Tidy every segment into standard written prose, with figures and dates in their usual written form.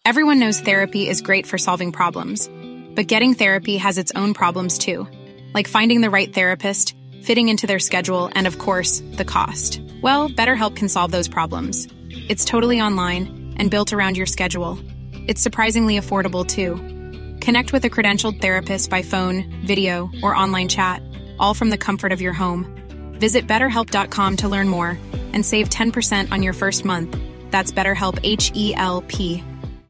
Everyone knows therapy is great for solving problems, but getting therapy has its own problems too, like finding the right therapist, fitting into their schedule, and of course, the cost. Well, BetterHelp can solve those problems. It's totally online and built around your schedule. It's surprisingly affordable too. Connect with a credentialed therapist by phone, video, or online chat, all from the comfort of your home. Visit BetterHelp.com to learn more and save 10% on your first month. That's BetterHelp, H-E-L-P.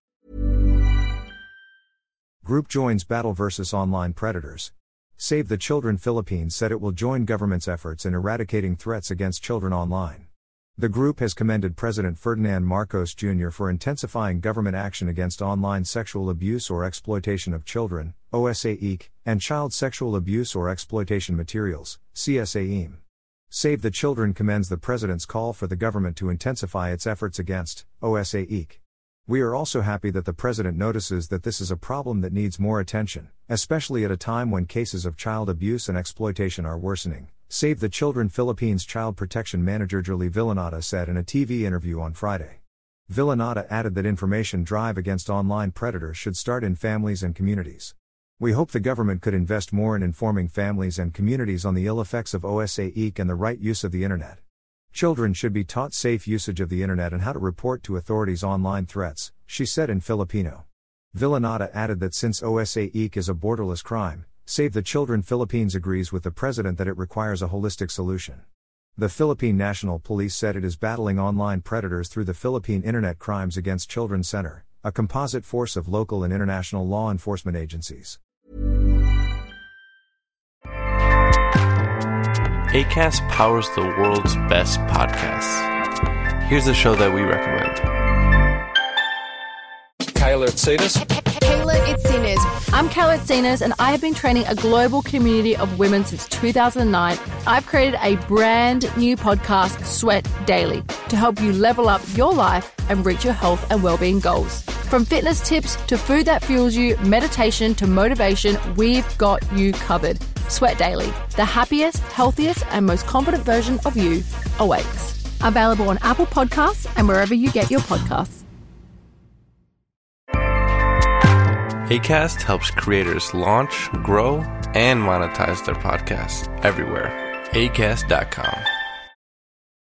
Group joins battle versus online predators. Save the Children Philippines said it will join government's efforts in eradicating threats against children online. The group has commended President Ferdinand Marcos Jr. for intensifying government action against online sexual abuse or exploitation of children, OSAEC, and child sexual abuse or exploitation materials, CSAEM. Save the Children commends the president's call for the government to intensify its efforts against OSAEC. We are also happy that the president notices that this is a problem that needs more attention, especially at a time when cases of child abuse and exploitation are worsening, Save the Children Philippines Child Protection Manager Jerly Villanata said in a TV interview on Friday. Villanata added that information drive against online predators should start in families and communities. We hope the government could invest more in informing families and communities on the ill effects of OSAEC and the right use of the internet. Children should be taught safe usage of the internet and how to report to authorities online threats, she said in Filipino. Villanata added that since OSAEC is a borderless crime, Save the Children Philippines agrees with the president that it requires a holistic solution. The Philippine National Police said it is battling online predators through the Philippine Internet Crimes Against Children Center, a composite force of local and international law enforcement agencies. Acast powers the world's best podcasts. Here's a show that we recommend. Kayla Itsinas. Kayla Itsinas. I'm Kayla Itsinas, and I have been training a global community of women since 2009. I've created a brand new podcast, Sweat Daily, to help you level up your life and reach your health and well-being goals. From fitness tips to food that fuels you, meditation to motivation, we've got you covered. Sweat Daily, the happiest, healthiest, and most confident version of you awaits. Available on Apple Podcasts and wherever you get your podcasts. Acast helps creators launch, grow, and monetize their podcasts everywhere. Acast.com.